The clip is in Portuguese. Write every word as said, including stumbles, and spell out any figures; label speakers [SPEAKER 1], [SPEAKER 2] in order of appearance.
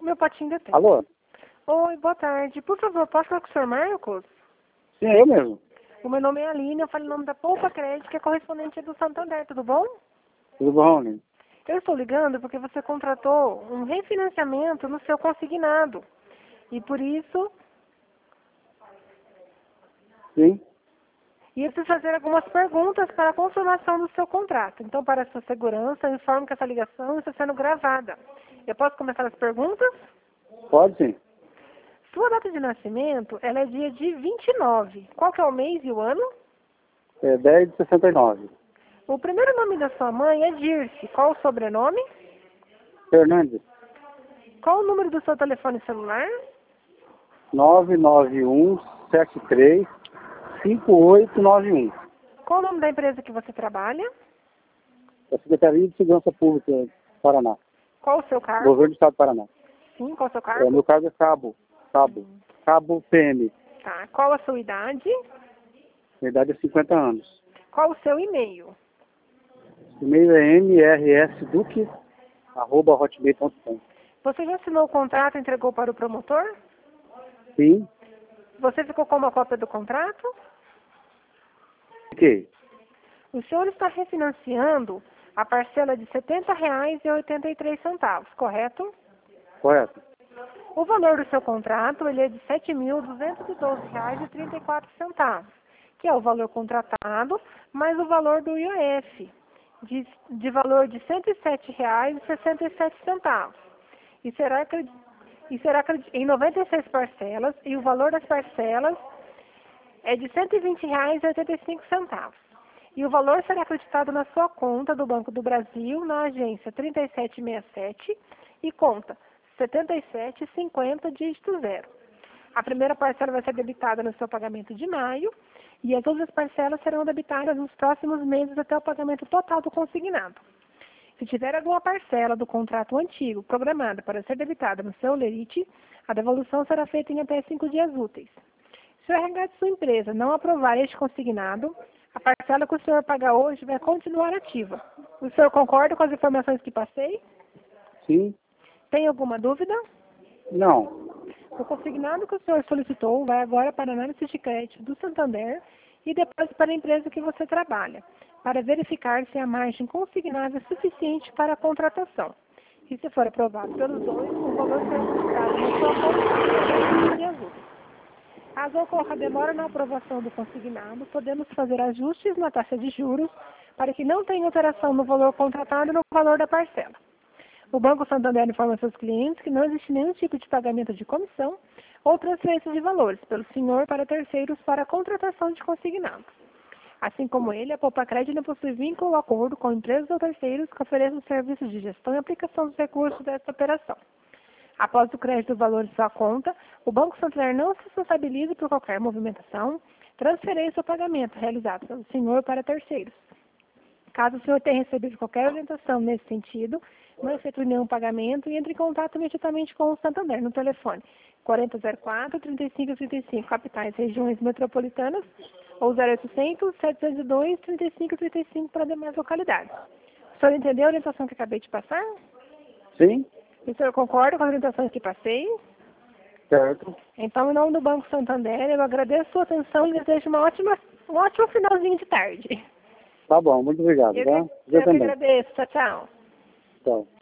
[SPEAKER 1] Meu potinho de tempo.
[SPEAKER 2] Alô?
[SPEAKER 1] Oi, boa tarde. Por favor, posso falar com o senhor Marcos?
[SPEAKER 2] Sim, é eu mesmo.
[SPEAKER 1] O meu nome é Aline, eu falo em nome da Poupa Crédito, que é correspondente do Santander, tudo bom?
[SPEAKER 2] Tudo bom, Aline?
[SPEAKER 1] Eu estou ligando porque você contratou um refinanciamento no seu consignado. E por isso,
[SPEAKER 2] Sim?
[SPEAKER 1] ia preciso fazer algumas perguntas para a confirmação do seu contrato. Então, para a sua segurança, eu informo que essa ligação está sendo gravada. Eu posso começar as perguntas?
[SPEAKER 2] Pode sim.
[SPEAKER 1] Sua data de nascimento, ela é dia de vinte e nove. Qual que é o mês e o ano?
[SPEAKER 2] É dez de sessenta e nove.
[SPEAKER 1] O primeiro nome da sua mãe é Dirce. Qual o sobrenome?
[SPEAKER 2] Fernandes.
[SPEAKER 1] Qual o número do seu telefone celular?
[SPEAKER 2] nove nove um sete três cinco oito nove um.
[SPEAKER 1] Qual o nome da empresa que você trabalha?
[SPEAKER 2] Da Secretaria de Segurança Pública do Paraná.
[SPEAKER 1] Qual o seu cargo?
[SPEAKER 2] Governo do Estado do Paraná.
[SPEAKER 1] Sim, qual o seu
[SPEAKER 2] É,
[SPEAKER 1] cargo?
[SPEAKER 2] meu cargo é cabo. Cabo. Cabo P M.
[SPEAKER 1] Tá. Qual a sua idade?
[SPEAKER 2] Minha idade é cinquenta anos.
[SPEAKER 1] Qual o seu e-mail?
[SPEAKER 2] O e-mail é mrsduque arroba hotmail ponto com.
[SPEAKER 1] Você já assinou o contrato e entregou para o promotor?
[SPEAKER 2] Sim?
[SPEAKER 1] Você ficou com uma cópia do contrato?
[SPEAKER 2] Ok.
[SPEAKER 1] O senhor está refinanciando a parcela de setenta reais e oitenta e três centavos, correto?
[SPEAKER 2] Correto.
[SPEAKER 1] O valor do seu contrato ele é de sete mil duzentos e doze reais e trinta e quatro centavos, que é o valor contratado, mais o valor do I O F, de, de valor de cento e sete reais e sessenta e sete centavos. E será, acredi- e será acredi- em noventa e seis parcelas, e o valor das parcelas é de cento e vinte reais e oitenta e cinco centavos. E o valor será acreditado na sua conta do Banco do Brasil, na agência trinta e sete sessenta e sete e conta setenta e sete cinquenta, dígito zero. A primeira parcela vai ser debitada no seu pagamento de maio e as outras parcelas serão debitadas nos próximos meses até o pagamento total do consignado. Se tiver alguma parcela do contrato antigo programada para ser debitada no seu lerite, a devolução será feita em até cinco dias úteis. Se o R H de sua empresa não aprovar este consignado, a parcela que o senhor paga hoje vai continuar ativa. O senhor concorda com as informações que passei?
[SPEAKER 2] Sim?
[SPEAKER 1] Tem alguma dúvida?
[SPEAKER 2] Não.
[SPEAKER 1] O consignado que o senhor solicitou vai agora para a análise de crédito do Santander e depois para a empresa que você trabalha, para verificar se a margem consignada é suficiente para a contratação. E se for aprovado pelos dois, o valor será aplicado na sua conta de ajuda. Caso ocorra demora na aprovação do consignado, podemos fazer ajustes na taxa de juros para que não tenha alteração no valor contratado e no valor da parcela. O Banco Santander informa seus clientes que não existe nenhum tipo de pagamento de comissão ou transferência de valores pelo senhor para terceiros para a contratação de consignados. Assim como ele, a Poupa Crédito não possui vínculo ou acordo com empresas ou terceiros que ofereçam serviços de gestão e aplicação dos recursos desta operação. Após o crédito do valor de sua conta, o Banco Santander não se responsabiliza por qualquer movimentação, transferência ou pagamento realizado pelo senhor para terceiros. Caso o senhor tenha recebido qualquer orientação nesse sentido, não efetue nenhum pagamento e entre em contato imediatamente com o Santander no telefone quarenta zero quatro, trinta e cinco trinta e cinco, capitais, regiões metropolitanas, ou zero oitocentos, setecentos e dois, trinta e cinco trinta e cinco para demais localidades. O senhor entendeu a orientação que acabei de passar?
[SPEAKER 2] Sim?
[SPEAKER 1] O senhor concorda com as orientações que passei?
[SPEAKER 2] Certo.
[SPEAKER 1] Então, em nome do Banco Santander, eu agradeço a sua atenção e desejo uma ótima, um ótimo finalzinho de tarde.
[SPEAKER 2] Tá bom, muito obrigado,
[SPEAKER 1] Eu,
[SPEAKER 2] tá?
[SPEAKER 1] que- eu que agradeço. Tchau, tchau.
[SPEAKER 2] Tchau.